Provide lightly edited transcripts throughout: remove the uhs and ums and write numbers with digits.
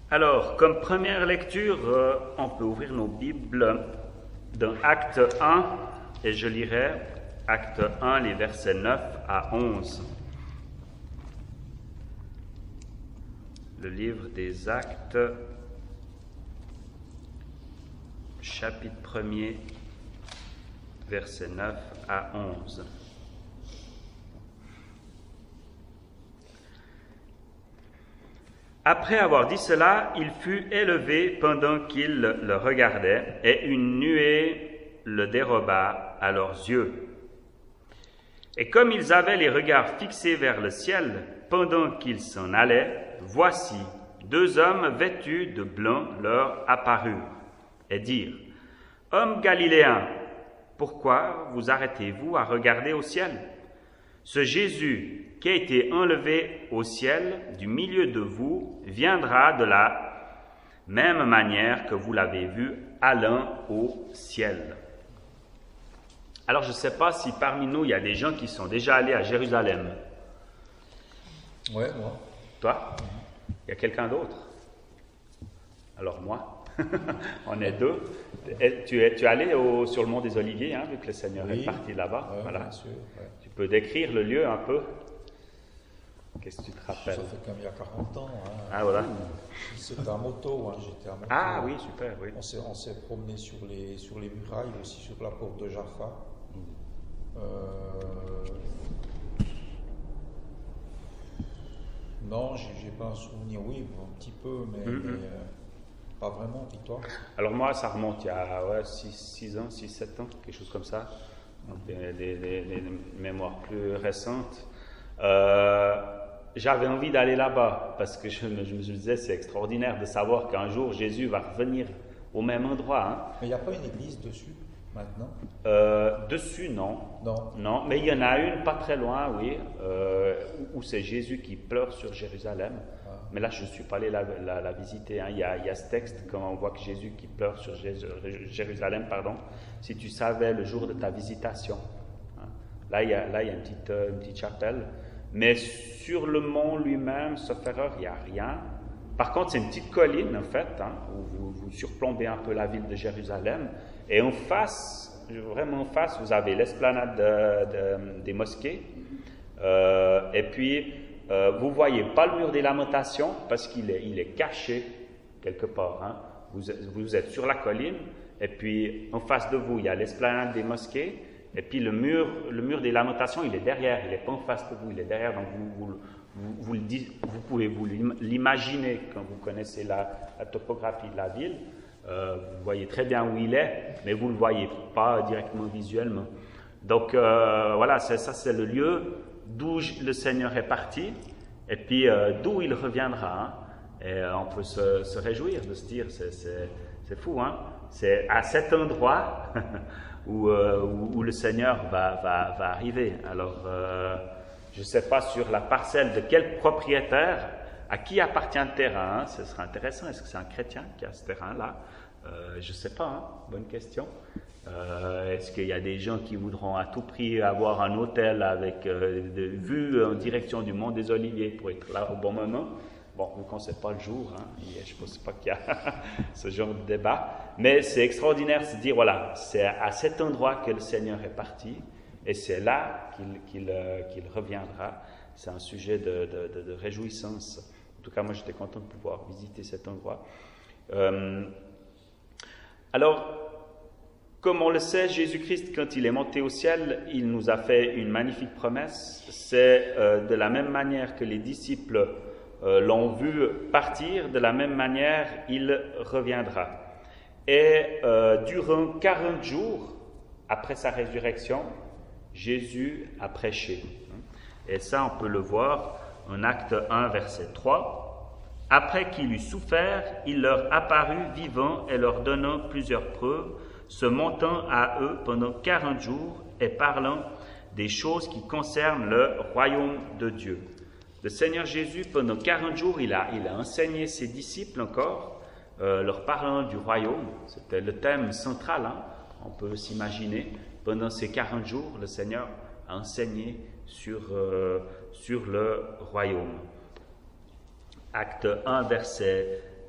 Alors, comme première lecture, on peut ouvrir nos Bibles dans Acte 1 et je lirai Acte 1, les versets 9 à 11. Le livre des Actes, chapitre 1er, versets 9 à 11. Après avoir dit cela, il fut élevé pendant qu'ils le regardaient, et une nuée le déroba à leurs yeux. Et comme ils avaient les regards fixés vers le ciel, pendant qu'ils s'en allaient, voici, deux hommes vêtus de blanc leur apparurent, et dirent, « Hommes galiléens, pourquoi vous arrêtez-vous à regarder au ciel? Ce Jésus qui a été enlevé au ciel du milieu de vous viendra de la même manière que vous l'avez vu allant au ciel. » Alors je ne sais pas si parmi nous il y a des gens qui sont déjà allés à Jérusalem. Ouais, moi. Toi? Il y a quelqu'un d'autre? Alors moi? On est deux. Tu es allé sur le mont des Oliviers, vu que le Seigneur est parti là-bas. Ouais, voilà. Bien sûr, ouais. Tu peux décrire le lieu un peu? Qu'est-ce que tu te rappelles? Ça fait comme il y a 40 ans. Ah voilà. C'était à moto, j'étais à moto. Ah oui, super, oui. On s'est promené sur les murailles, aussi sur la porte de Jaffa. Non, j'ai pas un souvenir, oui, un petit peu, mais pas vraiment, et toi? Alors moi, ça remonte il y a 6 ans, 6-7 ans, quelque chose comme ça. Donc des mémoires plus récentes. J'avais envie d'aller là-bas parce que je me disais c'est extraordinaire de savoir qu'un jour Jésus va revenir au même endroit. Mais il n'y a pas une église dessus maintenant? Dessus, non. Non. Mais il y en a une pas très loin, oui, où c'est Jésus qui pleure sur Jérusalem. Mais là, je ne suis pas allé la visiter. Il y a ce texte, quand on voit que Jésus qui pleure sur Jérusalem, si tu savais le jour de ta visitation. Là, il y a une petite chapelle. Mais sur le mont lui-même, sauf erreur, il n'y a rien. Par contre, c'est une petite colline, en fait, où vous surplombez un peu la ville de Jérusalem. Et en face, vraiment en face, vous avez l'esplanade des mosquées. Et puis, vous ne voyez pas le mur des lamentations parce qu'il est caché quelque part. Vous êtes sur la colline. Et puis, en face de vous, il y a l'esplanade des mosquées. Et puis le mur des lamentations, il est derrière, il n'est pas en face de vous, il est derrière. Donc vous pouvez vous l'imaginer quand vous connaissez la topographie de la ville. Vous voyez très bien où il est, mais vous ne le voyez pas directement visuellement. Donc voilà, ça c'est le lieu d'où le Seigneur est parti, et puis d'où il reviendra. Et on peut se réjouir de se dire, c'est fou, c'est à cet endroit où le Seigneur va arriver. Alors, je ne sais pas sur la parcelle de quel propriétaire, à qui appartient le terrain, ce serait intéressant. Est-ce que c'est un chrétien qui a ce terrain-là? Je ne sais pas, bonne question. Est-ce qu'il y a des gens qui voudront à tout prix avoir un hôtel avec de vue en direction du mont des Oliviers pour être là au bon moment? Bon, vous ne connaissez pas le jour, je ne pense pas qu'il y a ce genre de débat, mais c'est extraordinaire de se dire, voilà, c'est à cet endroit que le Seigneur est parti, et c'est là qu'il reviendra. C'est un sujet de réjouissance. En tout cas, moi, j'étais content de pouvoir visiter cet endroit. Alors, comme on le sait, Jésus-Christ, quand il est monté au ciel, il nous a fait une magnifique promesse. C'est de la même manière que les disciples l'ont vu partir, de la même manière, il reviendra. Et durant 40 jours, après sa résurrection, Jésus a prêché. Et ça, on peut le voir en Acte 1, verset 3. « Après qu'il eut souffert, il leur apparut vivant et leur donnant plusieurs preuves, se montant à eux pendant 40 jours et parlant des choses qui concernent le royaume de Dieu. » Le Seigneur Jésus, pendant 40 jours, il a enseigné ses disciples encore, leur parlant du royaume. C'était le thème central, on peut s'imaginer. Pendant ces 40 jours, le Seigneur a enseigné sur le royaume. Acte 1, verset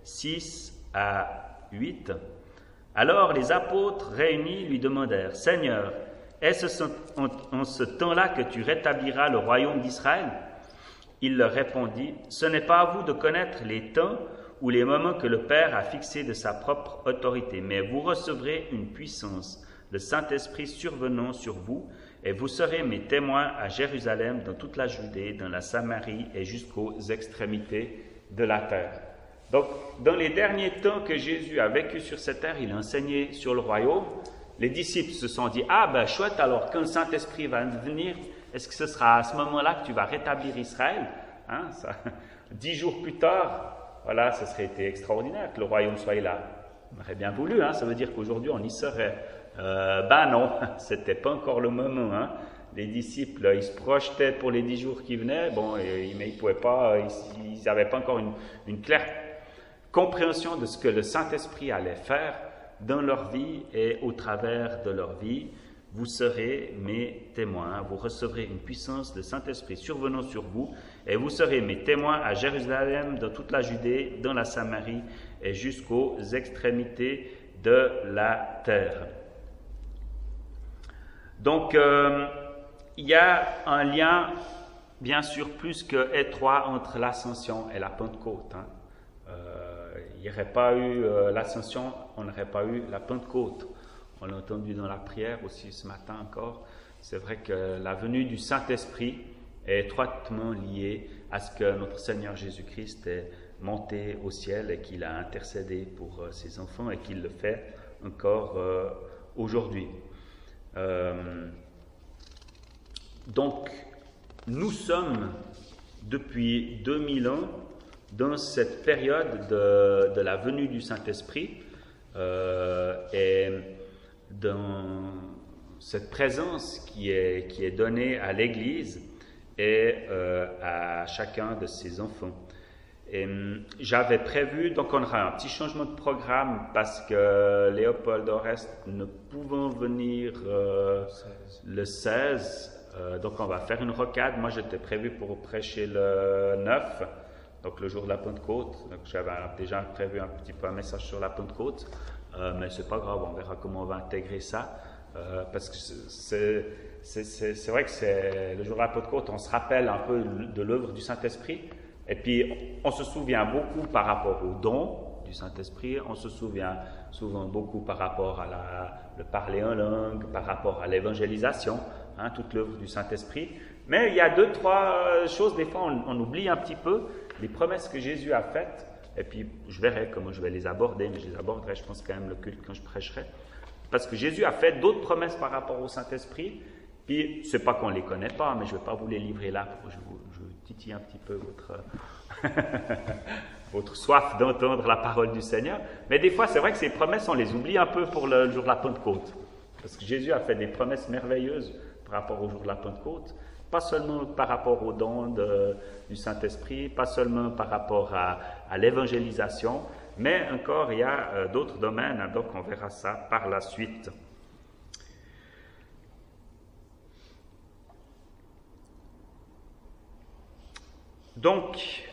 6 à 8. Alors les apôtres réunis lui demandèrent, « Seigneur, est-ce en ce temps-là que tu rétabliras le royaume d'Israël ?» Il leur répondit, « Ce n'est pas à vous de connaître les temps ou les moments que le Père a fixés de sa propre autorité, mais vous recevrez une puissance, le Saint-Esprit survenant sur vous, et vous serez mes témoins à Jérusalem, dans toute la Judée, dans la Samarie et jusqu'aux extrémités de la terre. » Donc, dans les derniers temps que Jésus a vécu sur cette terre, il a enseigné sur le royaume. Les disciples se sont dit, « Ah ben chouette, alors quand le Saint-Esprit va venir, est-ce que ce sera à ce moment-là que tu vas rétablir Israël ?» 10 jours plus tard, voilà, ce serait été extraordinaire que le royaume soit là. On aurait bien voulu, ça veut dire qu'aujourd'hui on y serait. Ben non, c'était pas encore le moment. Les disciples, ils se projetaient pour les 10 jours qui venaient, mais ils pouvaient pas, ils n'avaient pas encore une claire compréhension de ce que le Saint-Esprit allait faire dans leur vie et au travers de leur vie. Vous serez mes témoins, vous recevrez une puissance de Saint-Esprit survenant sur vous, et vous serez mes témoins à Jérusalem, dans toute la Judée, dans la Samarie et jusqu'aux extrémités de la terre. Donc, il y a un lien, bien sûr, plus qu'étroit entre l'ascension et la Pentecôte. Il n'y aurait pas eu l'ascension, on n'aurait pas eu la Pentecôte. On l'a entendu dans la prière aussi ce matin encore. C'est vrai que la venue du Saint-Esprit est étroitement liée à ce que notre Seigneur Jésus-Christ est monté au ciel et qu'il a intercédé pour ses enfants et qu'il le fait encore aujourd'hui. Donc, nous sommes depuis 2000 ans dans cette période de la venue du Saint-Esprit et dans cette présence qui est donnée à l'Église et à chacun de ses enfants. Et j'avais prévu, donc on aura un petit changement de programme parce que Léopold Orest ne pouvant venir le 16, donc on va faire une rocade. Moi j'étais prévu pour prêcher le 9, donc le jour de la Pentecôte. Donc j'avais déjà prévu un petit peu un message sur la Pentecôte, mais c'est pas grave, on verra comment on va intégrer ça. Parce que c'est vrai que c'est le jour de la Pentecôte, on se rappelle un peu de l'œuvre du Saint-Esprit. Et puis, on se souvient beaucoup par rapport au don du Saint-Esprit, on se souvient souvent beaucoup par rapport à le parler en langue, par rapport à l'évangélisation, toute l'œuvre du Saint-Esprit. Mais il y a 2-3 choses, des fois, on oublie un petit peu les promesses que Jésus a faites. Et puis, je verrai comment je vais les aborder, mais je les aborderai, je pense, quand même, le culte quand je prêcherai. Parce que Jésus a fait d'autres promesses par rapport au Saint-Esprit. Puis, c'est pas qu'on ne les connaît pas, mais je ne vais pas vous les livrer là. Je titille un petit peu votre soif d'entendre la parole du Seigneur. Mais des fois, c'est vrai que ces promesses, on les oublie un peu pour le jour de la Pentecôte. Parce que Jésus a fait des promesses merveilleuses par rapport au jour de la Pentecôte. Pas seulement par rapport au don du Saint-Esprit, pas seulement par rapport à l'évangélisation, mais encore, il y a d'autres domaines, donc on verra ça par la suite. Donc,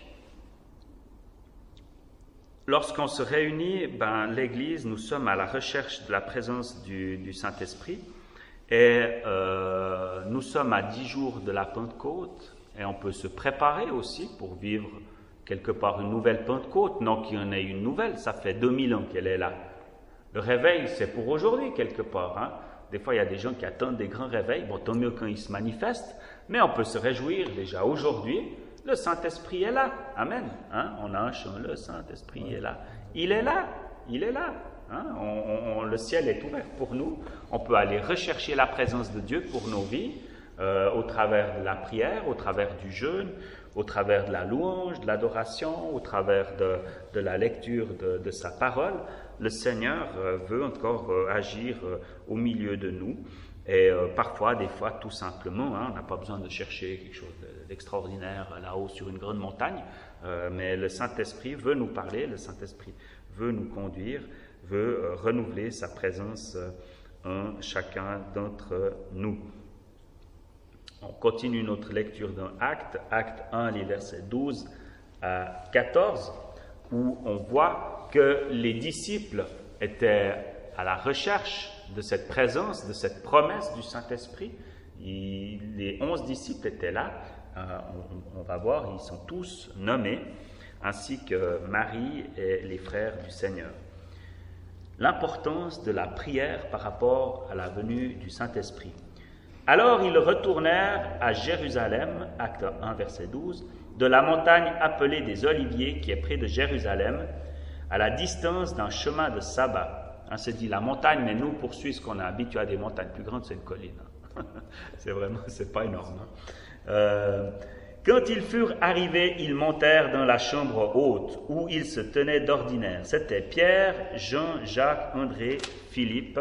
lorsqu'on se réunit, l'Église, nous sommes à la recherche de la présence du Saint-Esprit et nous sommes à 10 jours de la Pentecôte et on peut se préparer aussi pour vivre quelque part une nouvelle Pentecôte, non qu'il y en ait une nouvelle, ça fait 2000 ans qu'elle est là. Le réveil, c'est pour aujourd'hui quelque part. Des fois, il y a des gens qui attendent des grands réveils, tant mieux quand ils se manifestent, mais on peut se réjouir déjà aujourd'hui. Le Saint-Esprit est là. Amen. On a un chant, le Saint-Esprit est là. Il est là. Il est là. Le ciel est ouvert pour nous. On peut aller rechercher la présence de Dieu pour nos vies, au travers de la prière, au travers du jeûne, au travers de la louange, de l'adoration, au travers de la lecture de sa parole. Le Seigneur veut encore agir au milieu de nous. Et parfois, des fois, tout simplement, on n'a pas besoin de chercher quelque chose d'extraordinaire là-haut sur une grande montagne, mais le Saint-Esprit veut nous parler, le Saint-Esprit veut nous conduire, veut renouveler sa présence en chacun d'entre nous. On continue notre lecture dans Actes 1, les versets 12 à 14, où on voit que les disciples étaient à la recherche de cette présence, de cette promesse du Saint-Esprit. Les 11 disciples étaient là, on va voir, ils sont tous nommés, ainsi que Marie et les frères du Seigneur. L'importance de la prière par rapport à la venue du Saint-Esprit. Alors ils retournèrent à Jérusalem, acte 1, verset 12, de la montagne appelée des Oliviers, qui est près de Jérusalem, à la distance d'un chemin de sabbat. C'est dit la montagne, mais nous, pour Suisse, qu'on est habitué à des montagnes plus grandes, c'est une colline. C'est pas énorme. Quand ils furent arrivés, ils montèrent dans la chambre haute, où ils se tenaient d'ordinaire. C'était Pierre, Jean, Jacques, André, Philippe,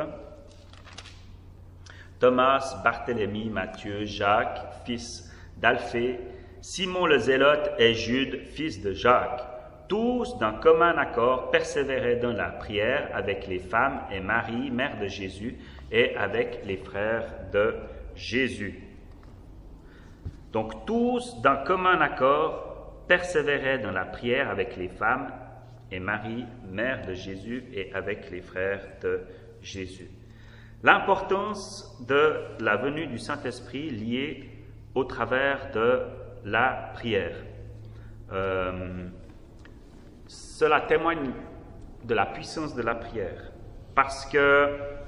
Thomas, Barthélemy, Matthieu, Jacques, fils d'Alphée, Simon le Zélote et Jude, fils de Jacques. Tous, d'un commun accord, persévéraient dans la prière avec les femmes et Marie, mère de Jésus, et avec les frères de Jésus. Donc tous, d'un commun accord, persévéraient dans la prière avec les femmes et Marie, mère de Jésus, et avec les frères de Jésus. L'importance de la venue du Saint-Esprit liée au travers de la prière. Cela témoigne de la puissance de la prière, parce que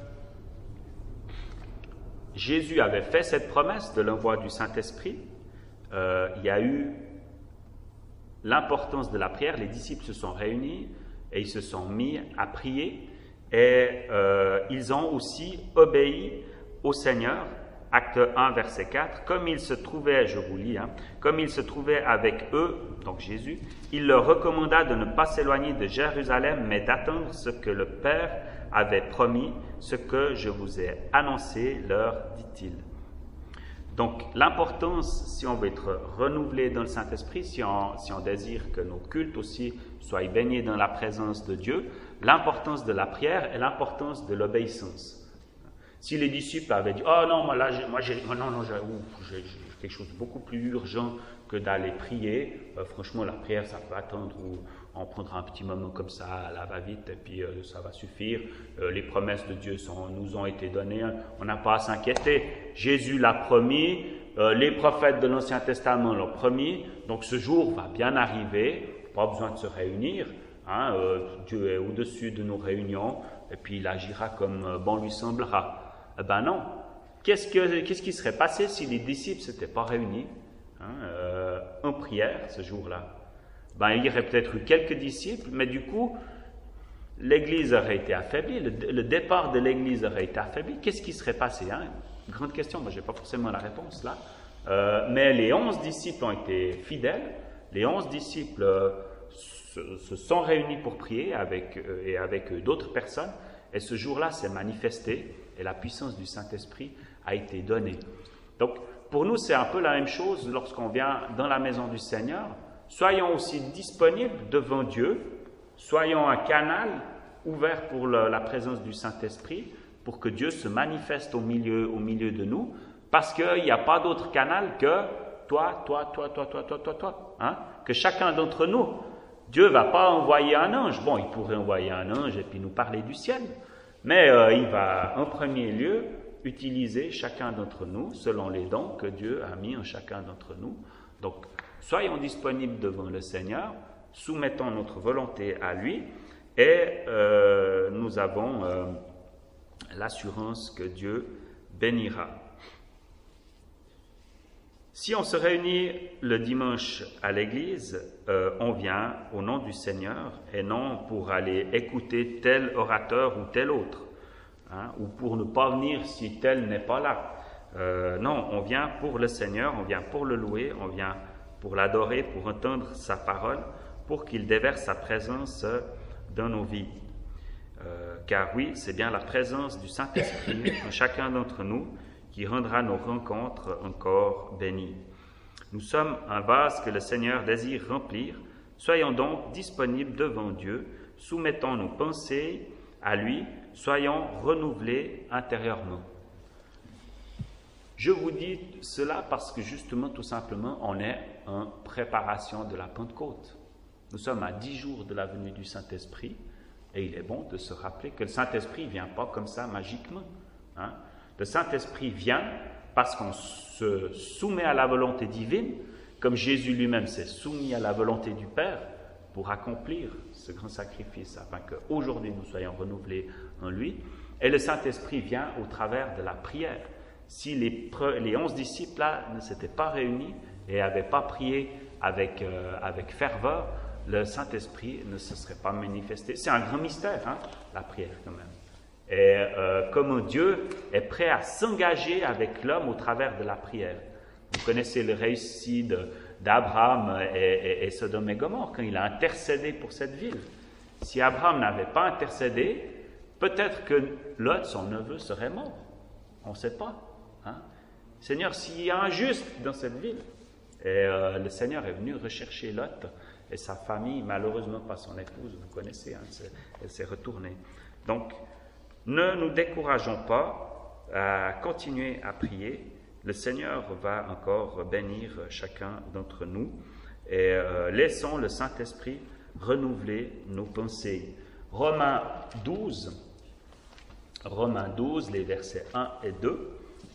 Jésus avait fait cette promesse de l'envoi du Saint-Esprit. Il y a eu l'importance de la prière. Les disciples se sont réunis et ils se sont mis à prier, et ils ont aussi obéi au Seigneur. Acte 1, verset 4, comme il se trouvait, je vous lis, comme il se trouvait avec eux, donc Jésus, il leur recommanda de ne pas s'éloigner de Jérusalem, mais d'attendre ce que le Père avait promis, ce que je vous ai annoncé, leur dit-il. Donc l'importance, si on veut être renouvelé dans le Saint-Esprit, si on désire que nos cultes aussi soient baignés dans la présence de Dieu, l'importance de la prière et l'importance de l'obéissance. Si les disciples avaient dit « Oh non, j'ai quelque chose de beaucoup plus urgent que d'aller prier. Franchement, la prière, ça peut attendre, ou on prendra un petit moment comme ça, à la va-vite, et puis ça va suffire. Les promesses de Dieu nous ont été données, on n'a pas à s'inquiéter. Jésus l'a promis, les prophètes de l'Ancien Testament l'ont promis, donc ce jour va bien arriver, pas besoin de se réunir. Dieu est au-dessus de nos réunions, et puis il agira comme bon lui semblera. » Eh ben non. Qu'est-ce qui serait passé si les disciples ne s'étaient pas réunis en prière ce jour-là? Il y aurait peut-être eu quelques disciples, mais du coup, l'Église aurait été affaiblie, le départ de l'Église aurait été affaibli. Qu'est-ce qui serait passé? Grande question, moi je n'ai pas forcément la réponse là. Mais les 11 disciples ont été fidèles, les 11 disciples se sont réunis pour prier avec d'autres personnes, et ce jour-là s'est manifesté, et la puissance du Saint-Esprit a été donnée. Donc, pour nous, c'est un peu la même chose lorsqu'on vient dans la maison du Seigneur. Soyons aussi disponibles devant Dieu, soyons un canal ouvert pour la présence du Saint-Esprit, pour que Dieu se manifeste au milieu de nous, parce qu'il n'y a pas d'autre canal que toi, que chacun d'entre nous. Dieu ne va pas envoyer un ange. Bon, il pourrait envoyer un ange et puis nous parler du ciel, mais il va en premier lieu utiliser chacun d'entre nous selon les dons que Dieu a mis en chacun d'entre nous. Donc, soyons disponibles devant le Seigneur, soumettons notre volonté à lui, et nous avons l'assurance que Dieu bénira. Si on se réunit le dimanche à l'église, on vient au nom du Seigneur et non pour aller écouter tel orateur ou tel autre, ou pour ne pas venir si tel n'est pas là. Non, on vient pour le Seigneur, on vient pour le louer, on vient pour l'adorer, pour entendre sa parole, pour qu'il déverse sa présence dans nos vies. Car oui, c'est bien la présence du Saint-Esprit en chacun d'entre nous qui rendra nos rencontres encore bénies. Nous sommes un vase que le Seigneur désire remplir. Soyons donc disponibles devant Dieu, soumettons nos pensées à lui, soyons renouvelés intérieurement. Je vous dis cela parce que justement, tout simplement, on est en préparation de la Pentecôte. Nous sommes à 10 jours de la venue du Saint-Esprit, et il est bon de se rappeler que le Saint-Esprit ne vient pas comme ça magiquement. Hein. Le Saint-Esprit vient parce qu'on se soumet à la volonté divine, comme Jésus lui-même s'est soumis à la volonté du Père pour accomplir ce grand sacrifice, afin qu'aujourd'hui nous soyons renouvelés en lui. Et le Saint-Esprit vient au travers de la prière. Si les 11 disciples là ne s'étaient pas réunis et n'avaient pas prié avec ferveur, le Saint-Esprit ne se serait pas manifesté. C'est un grand mystère, hein, la prière quand même. Et comment Dieu est prêt à s'engager avec l'homme au travers de la prière. Vous connaissez le récit d'Abraham et Sodome et Gomorrhe, quand il a intercédé pour cette ville. Si Abraham n'avait pas intercédé, peut-être que Lot, son neveu, serait mort. On ne sait pas. Hein? Seigneur, s'il y a un juste dans cette ville. Et le Seigneur est venu rechercher Lot et sa famille, malheureusement pas son épouse, vous connaissez, hein, elle s'est retournée. Donc, ne nous décourageons pas à continuer à prier. Le Seigneur va encore bénir chacun d'entre nous et laissons le Saint-Esprit renouveler nos pensées. Romains 12, les versets 1 et 2.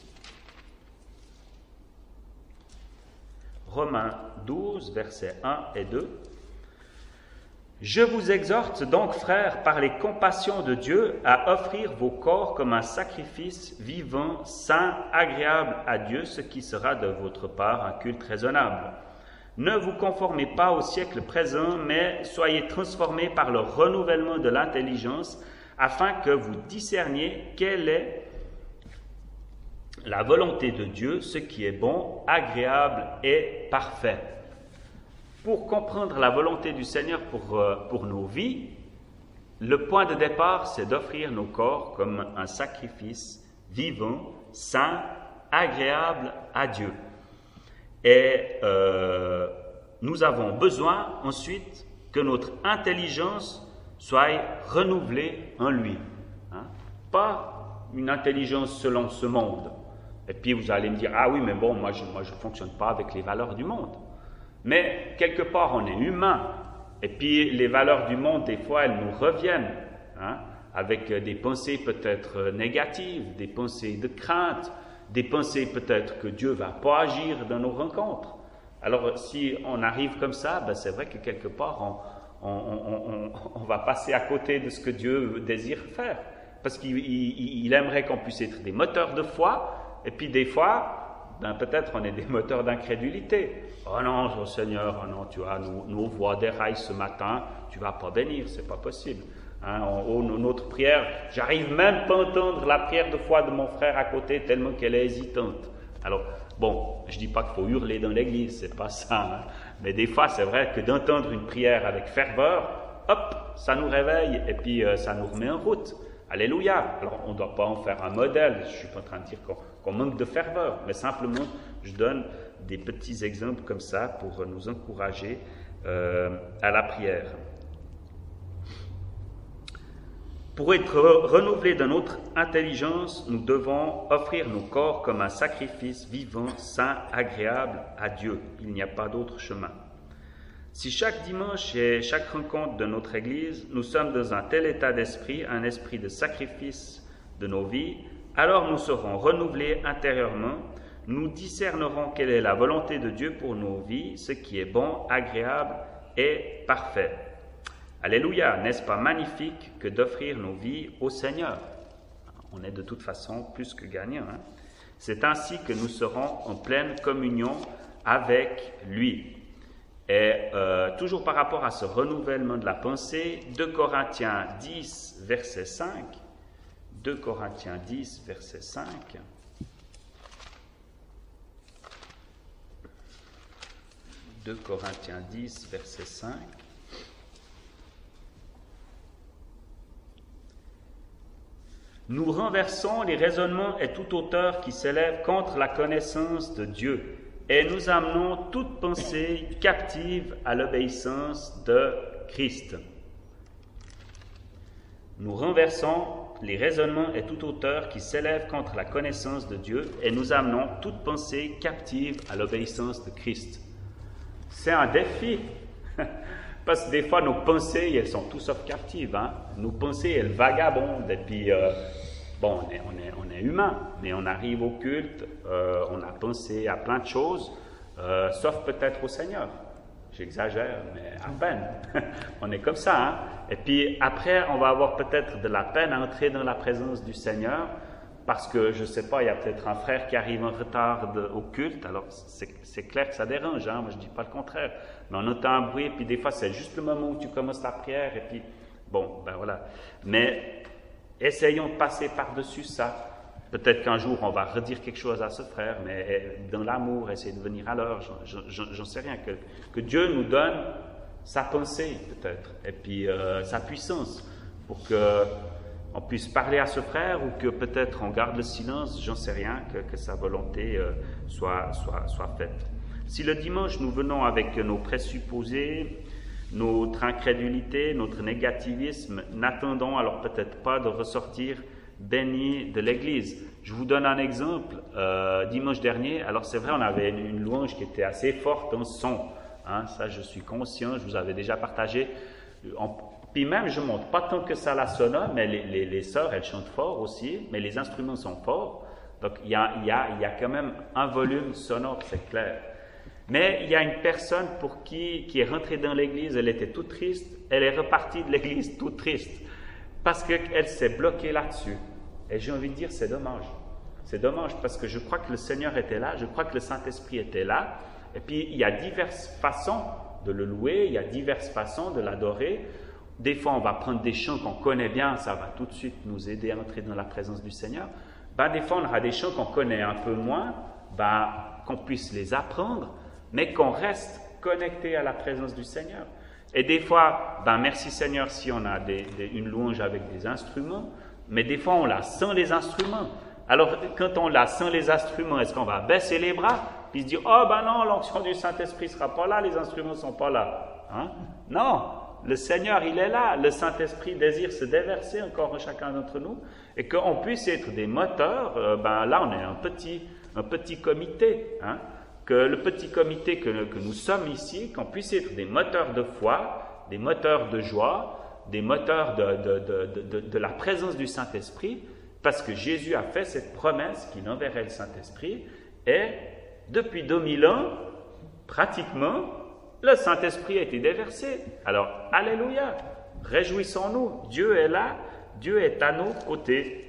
Romains 12, versets 1 et 2. Je vous exhorte donc, frères, par les compassions de Dieu, à offrir vos corps comme un sacrifice vivant, saint, agréable à Dieu, ce qui sera de votre part un culte raisonnable. Ne vous conformez pas au siècle présent, mais soyez transformés par le renouvellement de l'intelligence, afin que vous discerniez quelle est la volonté de Dieu, ce qui est bon, agréable et parfait. Pour comprendre la volonté du Seigneur pour nos vies, le point de départ, c'est d'offrir nos corps comme un sacrifice vivant, saint, agréable à Dieu. Et nous avons besoin ensuite que notre intelligence soit renouvelée en lui. Hein? Pas une intelligence selon ce monde. Et puis vous allez me dire, ah oui, mais bon, moi je ne fonctionne pas avec les valeurs du monde. Mais quelque part, on est humain. Et puis les valeurs du monde, des fois, elles nous reviennent. Hein, avec des pensées peut-être négatives, des pensées de crainte, des pensées peut-être que Dieu ne va pas agir dans nos rencontres. Alors si on arrive comme ça, ben, c'est vrai que quelque part, on va passer à côté de ce que Dieu désire faire. Parce qu'il aimerait qu'on puisse être des moteurs de foi, et puis des fois, ben, peut-être on est des moteurs d'incrédulité. Oh non, oh Seigneur, oh non, tu vois, nous voix des rails ce matin, tu ne vas pas bénir, c'est pas possible. Hein, notre prière, j'arrive même pas à entendre la prière de foi de mon frère à côté tellement qu'elle est hésitante. Alors, bon, je dis pas qu'il faut hurler dans l'église, c'est pas ça. Hein, mais des fois, c'est vrai que d'entendre une prière avec ferveur, hop, ça nous réveille et puis ça nous remet en route. Alléluia. Alors, on ne doit pas en faire un modèle. Je ne suis pas en train de dire qu'on manque de ferveur, mais simplement, je donne des petits exemples comme ça pour nous encourager à la prière. Pour être renouvelés dans notre intelligence, nous devons offrir nos corps comme un sacrifice vivant, saint, agréable à Dieu. Il n'y a pas d'autre chemin. Si chaque dimanche et chaque rencontre de notre Église, nous sommes dans un tel état d'esprit, un esprit de sacrifice de nos vies, alors nous serons renouvelés intérieurement, nous discernerons quelle est la volonté de Dieu pour nos vies, ce qui est bon, agréable et parfait. Alléluia, n'est-ce pas magnifique que d'offrir nos vies au Seigneur? On est de toute façon plus que gagnants. Hein? C'est ainsi que nous serons en pleine communion avec lui. Et toujours par rapport à ce renouvellement de la pensée, 2 Corinthiens 10, verset 5. 2 Corinthiens 10, verset 5. « 2 Corinthiens 10, verset 5. Nous renversons les raisonnements et toute hauteur qui s'élève contre la connaissance de Dieu, et nous amenons toute pensée captive à l'obéissance de Christ. » Nous renversons les raisonnements et toute hauteur qui s'élève contre la connaissance de Dieu, et nous amenons toute pensée captive à l'obéissance de Christ. C'est un défi, Parce que des fois, nos pensées, elles sont tout sauf captives. Hein? Nos pensées, elles vagabondent. Et puis, bon, on est humain, mais on arrive au culte, on a pensé à plein de choses, sauf peut-être au Seigneur. J'exagère, mais à peine. On est comme ça. Hein? Et puis après, on va avoir peut-être de la peine à entrer dans la présence du Seigneur, parce que, je ne sais pas, il y a peut-être un frère qui arrive en retard au culte. Alors, c'est clair que ça dérange. Hein? Moi, je ne dis pas le contraire. Mais on entend un bruit, puis des fois, c'est juste le moment où tu commences la prière, et puis, bon, ben voilà. Mais essayons de passer par-dessus ça. Peut-être qu'un jour, on va redire quelque chose à ce frère, mais dans l'amour, essayer de venir à l'heure, j'en sais rien. Que Dieu nous donne sa pensée, peut-être, et puis sa puissance, pour qu'on puisse parler à ce frère, ou que peut-être on garde le silence, j'en sais rien, que sa volonté soit faite. Si le dimanche, nous venons avec nos présupposés, notre incrédulité, notre négativisme, n'attendons alors peut-être pas de ressortir béni de l'Église. Je vous donne un exemple. Dimanche dernier, alors c'est vrai, on avait une louange qui était assez forte en son. Hein, ça, je suis conscient, je vous avais déjà partagé. Puis même, je ne montre pas tant que ça la sonore, mais les sœurs, elles chantent fort aussi, mais les instruments sont forts. Donc, il y a quand même un volume sonore, c'est clair. Mais il y a une personne pour qui est rentrée dans l'église, elle était toute triste, elle est repartie de l'église toute triste, parce qu'elle s'est bloquée là-dessus. Et j'ai envie de dire, c'est dommage. C'est dommage, parce que je crois que le Seigneur était là, je crois que le Saint-Esprit était là, et puis il y a diverses façons de le louer, il y a diverses façons de l'adorer. Des fois, on va prendre des chants qu'on connaît bien, ça va tout de suite nous aider à entrer dans la présence du Seigneur. Des fois, on aura des chants qu'on connaît un peu moins, qu'on puisse les apprendre, mais qu'on reste connecté à la présence du Seigneur. Et des fois, merci Seigneur si on a une louange avec des instruments, mais des fois on la sans les instruments. Alors quand on la sans les instruments, est-ce qu'on va baisser les bras puis se dire « Oh non, l'onction du Saint-Esprit ne sera pas là, les instruments ne sont pas là. Hein? » Non, le Seigneur il est là, le Saint-Esprit désire se déverser encore en chacun d'entre nous, et qu'on puisse être des moteurs. Là on est un petit comité, hein? Que le petit comité que nous sommes ici, qu'on puisse être des moteurs de foi, des moteurs de joie, des moteurs de la présence du Saint-Esprit, parce que Jésus a fait cette promesse qu'il enverrait le Saint-Esprit, et depuis 2000 ans, pratiquement, le Saint-Esprit a été déversé. Alors, alléluia, réjouissons-nous, Dieu est là, Dieu est à nos côtés.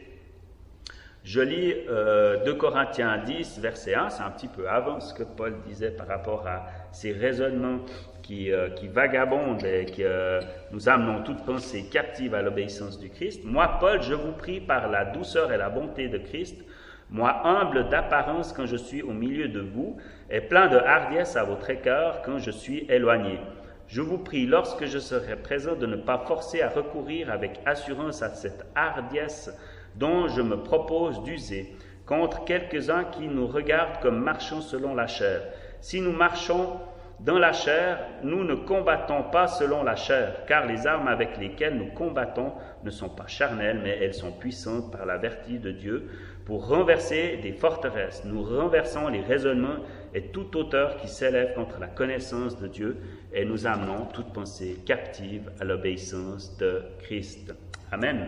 Je lis 2 Corinthiens 10, verset 1, c'est un petit peu avant ce que Paul disait par rapport à ces raisonnements qui vagabondent et que nous amenons toute pensée captive à l'obéissance du Christ. Moi, Paul, je vous prie par la douceur et la bonté de Christ, moi humble d'apparence quand je suis au milieu de vous, et plein de hardiesse à votre égard quand je suis éloigné. Je vous prie, lorsque je serai présent, de ne pas forcer à recourir avec assurance à cette hardiesse dont je me propose d'user, contre quelques-uns qui nous regardent comme marchant selon la chair. Si nous marchons dans la chair, nous ne combattons pas selon la chair, car les armes avec lesquelles nous combattons ne sont pas charnelles, mais elles sont puissantes par la vertu de Dieu pour renverser des forteresses. Nous renversons les raisonnements et toute hauteur qui s'élève contre la connaissance de Dieu, et nous amenons toute pensée captive à l'obéissance de Christ. Amen.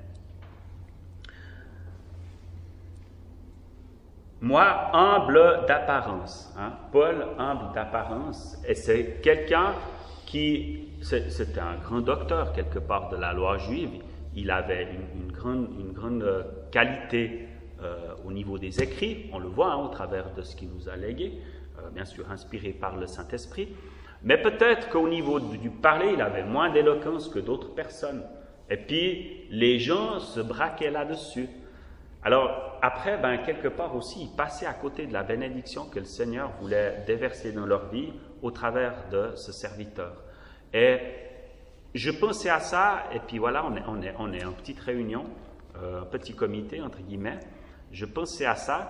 Moi, humble d'apparence. Hein? Paul, humble d'apparence, et c'est quelqu'un c'était un grand docteur quelque part de la loi juive. Il avait une grande qualité au niveau des écrits. On le voit au travers de ce qu'il nous a légué, bien sûr inspiré par le Saint-Esprit. Mais peut-être qu'au niveau du parler, il avait moins d'éloquence que d'autres personnes. Et puis, les gens se braquaient là-dessus. Alors, après, quelque part aussi, ils passaient à côté de la bénédiction que le Seigneur voulait déverser dans leur vie au travers de ce serviteur. Et je pensais à ça, et puis voilà, on est en petite réunion, un petit comité, entre guillemets. Je pensais à ça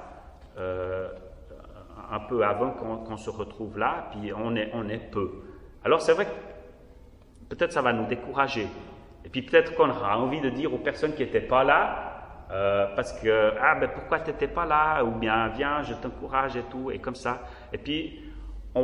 un peu avant qu'on se retrouve là, puis on est peu. Alors, c'est vrai que peut-être ça va nous décourager. Et puis peut-être qu'on aura envie de dire aux personnes qui n'étaient pas là, parce que pourquoi tu n'étais pas là, ou bien viens, je t'encourage et tout, et comme ça. Et puis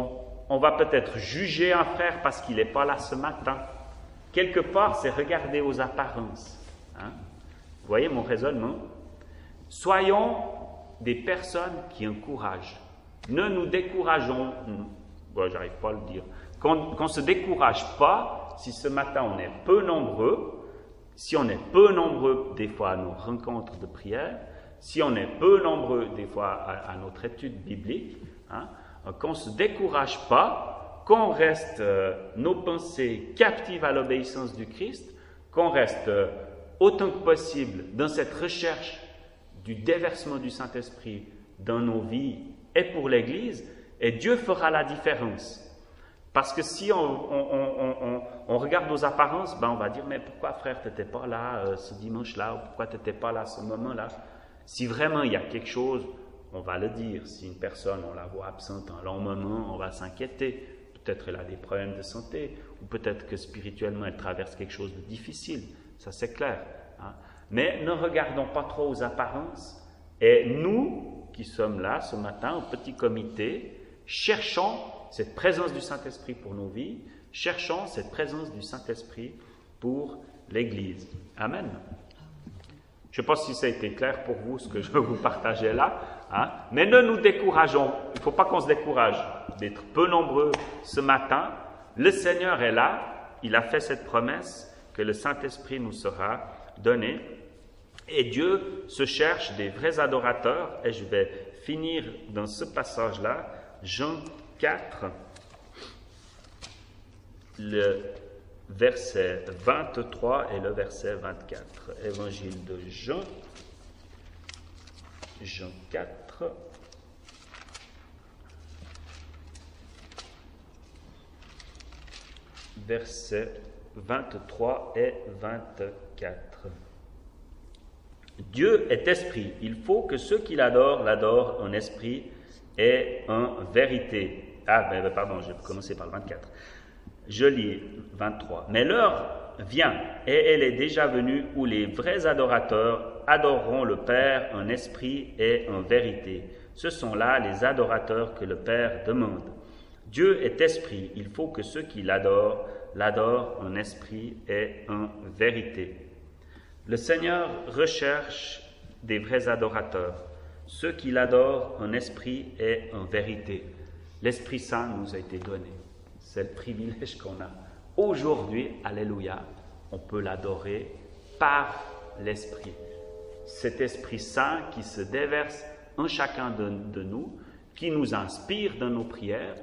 on va peut-être juger un frère parce qu'il n'est pas là ce matin. Quelque part, c'est regarder aux apparences. Hein? Vous voyez mon raisonnement? Soyons des personnes qui encouragent. Ne nous décourageons, bon, j'arrive pas à le dire, qu'on ne se décourage pas si ce matin on est peu nombreux, si on est peu nombreux des fois à nos rencontres de prière, si on est peu nombreux des fois à notre étude biblique, hein, qu'on ne se décourage pas, qu'on reste nos pensées captives à l'obéissance du Christ, qu'on reste autant que possible dans cette recherche du déversement du Saint-Esprit dans nos vies et pour l'Église, et Dieu fera la différence. Parce que si on regarde aux apparences, ben on va dire, mais pourquoi frère, tu n'étais pas là ce dimanche-là, ou pourquoi tu n'étais pas là ce moment-là? Si vraiment il y a quelque chose, on va le dire. Si une personne, on la voit absente un long moment, on va s'inquiéter. Peut-être elle a des problèmes de santé, ou peut-être que spirituellement elle traverse quelque chose de difficile. Ça c'est clair. Hein? Mais ne regardons pas trop aux apparences. Et nous, qui sommes là ce matin, au petit comité, cherchons cette présence du Saint-Esprit pour nos vies, cherchons cette présence du Saint-Esprit pour l'Église. Amen. Je ne sais pas si ça a été clair pour vous, ce que je vous partageais là, hein? Mais ne nous décourageons. Il ne faut pas qu'on se décourage d'être peu nombreux ce matin. Le Seigneur est là. Il a fait cette promesse que le Saint-Esprit nous sera donné. Et Dieu se cherche des vrais adorateurs. Et je vais finir dans ce passage-là, Jean 4, le verset 23 et le verset 24. Évangile de Jean, Jean 4, versets 23 et 24. Dieu est esprit. Il faut que ceux qui l'adorent, l'adorent en esprit et en vérité. Pardon, je vais commencer par le 24. Je lis 23. Mais l'heure vient, et elle est déjà venue, où les vrais adorateurs adoreront le Père en esprit et en vérité. Ce sont là les adorateurs que le Père demande. Dieu est esprit. Il faut que ceux qui l'adorent, l'adorent en esprit et en vérité. Le Seigneur recherche des vrais adorateurs, ceux qui l'adorent en esprit et en vérité. L'Esprit Saint nous a été donné. C'est le privilège qu'on a. Aujourd'hui, alléluia, on peut l'adorer par l'Esprit. Cet Esprit Saint qui se déverse en chacun de nous, qui nous inspire dans nos prières,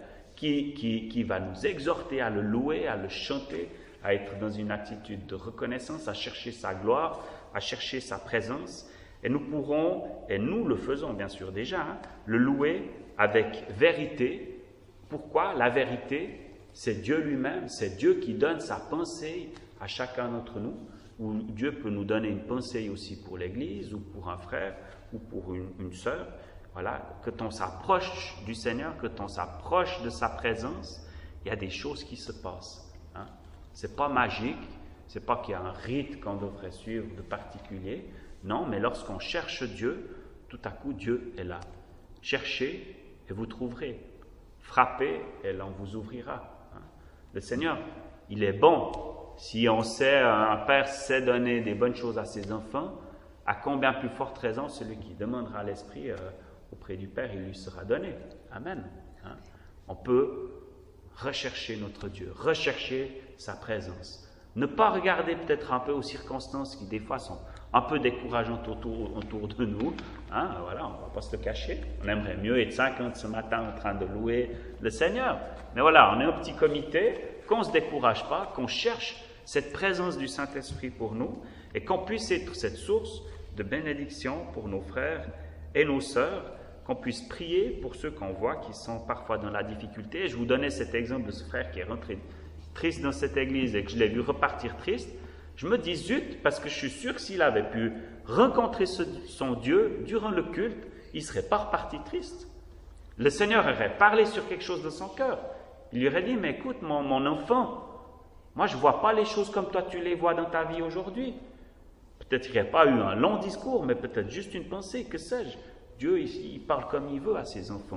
qui va nous exhorter à le louer, à le chanter, à être dans une attitude de reconnaissance, à chercher sa gloire, à chercher sa présence. Et nous pourrons, et nous le faisons bien sûr déjà, le louer avec vérité. Pourquoi? La vérité, c'est Dieu lui-même, c'est Dieu qui donne sa pensée à chacun d'entre nous, ou Dieu peut nous donner une pensée aussi pour l'Église, ou pour un frère, ou pour une sœur. Voilà, quand on s'approche du Seigneur, quand on s'approche de sa présence, il y a des choses qui se passent. Hein? C'est pas magique, c'est pas qu'il y a un rite qu'on devrait suivre de particulier. Non, mais lorsqu'on cherche Dieu, tout à coup Dieu est là. Cherchez et vous trouverez. Frappez et l'on vous ouvrira. Le Seigneur, il est bon. Si on sait, un père sait donner des bonnes choses à ses enfants, à combien plus forte raison celui qui demandera l'Esprit auprès du Père, il lui sera donné. Amen. Hein? On peut rechercher notre Dieu, rechercher sa présence. Ne pas regarder peut-être un peu aux circonstances qui des fois sont un peu décourageantes autour de nous. Hein? Voilà, on ne va pas se le cacher. On aimerait mieux être 50 ce matin en train de louer le Seigneur. Mais voilà, on est un petit comité, qu'on ne se décourage pas, qu'on cherche cette présence du Saint-Esprit pour nous et qu'on puisse être cette source de bénédiction pour nos frères et nos sœurs, qu'on puisse prier pour ceux qu'on voit qui sont parfois dans la difficulté. Je vous donnais cet exemple de ce frère qui est rentré triste dans cette église et que je l'ai vu repartir triste. Je me dis zut, parce que je suis sûr que s'il avait pu rencontrer son Dieu durant le culte, il ne serait pas reparti triste. Le Seigneur aurait parlé sur quelque chose de son cœur. Il lui aurait dit, mais écoute mon enfant, moi je ne vois pas les choses comme toi tu les vois dans ta vie aujourd'hui. Peut-être qu'il n'y aurait pas eu un long discours, mais peut-être juste une pensée, que sais-je. Dieu ici, il parle comme il veut à ses enfants.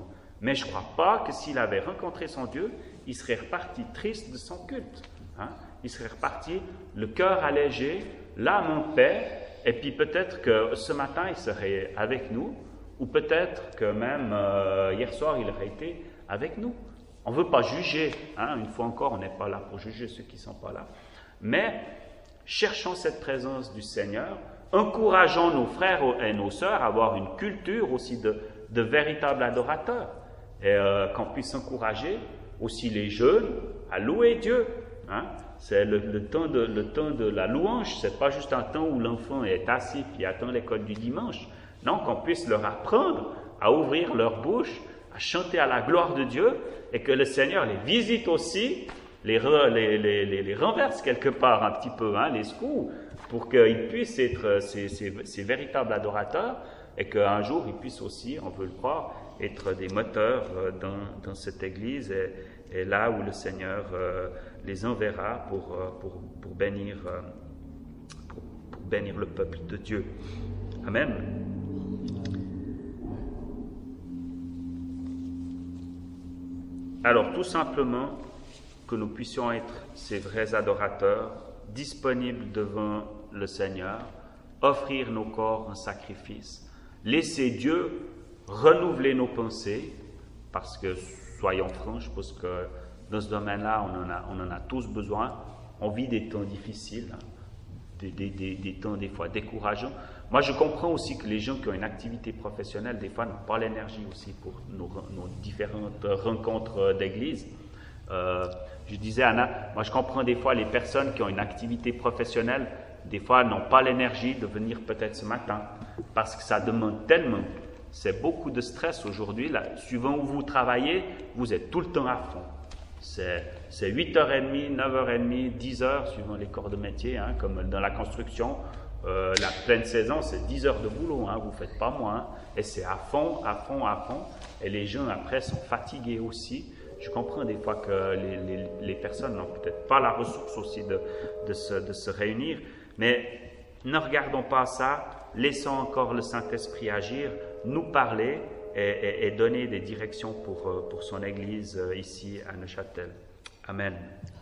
Mais je ne crois pas que s'il avait rencontré son Dieu, il serait reparti triste de son culte. Hein? Il serait reparti le cœur allégé, l'âme en paix, et puis peut-être que ce matin, il serait avec nous, ou peut-être que même hier soir, il aurait été avec nous. On ne veut pas juger, hein? Une fois encore, on n'est pas là pour juger ceux qui ne sont pas là. Mais cherchons cette présence du Seigneur, encourageons nos frères et nos sœurs à avoir une culture aussi de véritables adorateurs, et qu'on puisse encourager aussi les jeunes à louer Dieu. Hein? C'est le temps de la louange, c'est pas juste un temps où l'enfant est assis et attend l'école du dimanche. Non, qu'on puisse leur apprendre à ouvrir leur bouche, à chanter à la gloire de Dieu, et que le Seigneur les visite aussi, les renverse quelque part un petit peu, hein, les secoue, pour qu'ils puissent être ces véritables adorateurs, et qu'un jour ils puissent aussi, on veut le croire, être des moteurs dans cette Église, et là où le Seigneur les enverra pour bénir le peuple de Dieu. Amen. Alors, tout simplement, que nous puissions être ces vrais adorateurs, disponibles devant le Seigneur, offrir nos corps en sacrifice, laisser Dieu renouveler nos pensées, parce que, soyons francs, je pense que dans ce domaine-là, on en a tous besoin. On vit des temps difficiles, hein, des temps des fois décourageants. Moi, je comprends aussi que les gens qui ont une activité professionnelle, des fois, n'ont pas l'énergie aussi pour nos différentes rencontres d'église. Je disais, Anna, moi, je comprends des fois les personnes qui ont une activité professionnelle, des fois, n'ont pas l'énergie de venir peut-être ce matin, parce que ça demande tellement. C'est beaucoup de stress aujourd'hui. Là, suivant où vous travaillez, vous êtes tout le temps à fond. C'est 8h30, 9h30, 10h, suivant les corps de métier, hein, comme dans la construction. La pleine saison, c'est 10 heures de boulot, hein, vous ne faites pas moins. Et c'est à fond, à fond, à fond. Et les gens, après, sont fatigués aussi. Je comprends des fois que les personnes n'ont peut-être pas la ressource aussi de se réunir. Mais ne regardons pas ça. Laissons encore le Saint-Esprit agir, nous parler et donner des directions pour son Église ici à Neuchâtel. Amen.